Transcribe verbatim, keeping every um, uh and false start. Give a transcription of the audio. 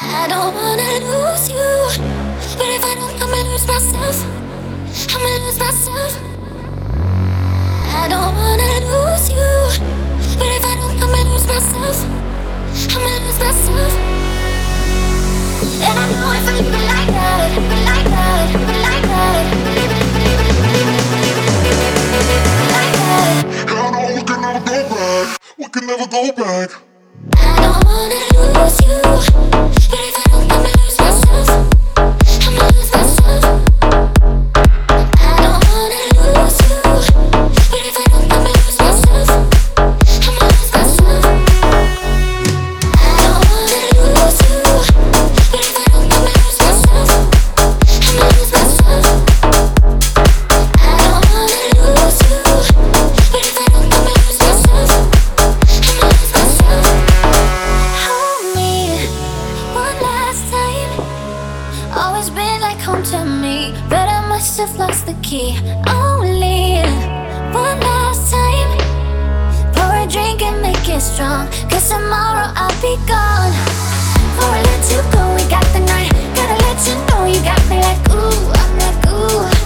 I don't wanna lose you, but if I don't, I'ma lose myself. I'ma lose myself. I don't wanna lose you, but if I don't, I'ma lose myself. I'ma lose myself. And I know if I leave it like that, leave it like that, leave it like that, leave it, leave it, leave it, leave it, leave it, leave it, leave it like that. And I know we can never go back. We can never go back. I don't wanna lose you, but if I don't, I'ma lose myself. I'ma lose myself. I don't wanna lose you, but if I don't, I'ma lose myself. I'ma lose myself. I don't wanna lose you, but if I don't, I'ma lose myself. I'ma lose myself. I don't wanna lose you, but if I don't, I'ma lose myself. I'ma lose myself. Hold me one last time. Always been like home to me, but I must have lost the key. Only one last time. Pour a drink and make it strong, 'cause tomorrow I'll be gone. Before I let you go, we got the night. Gotta let you know you got me like ooh, I'm like ooh.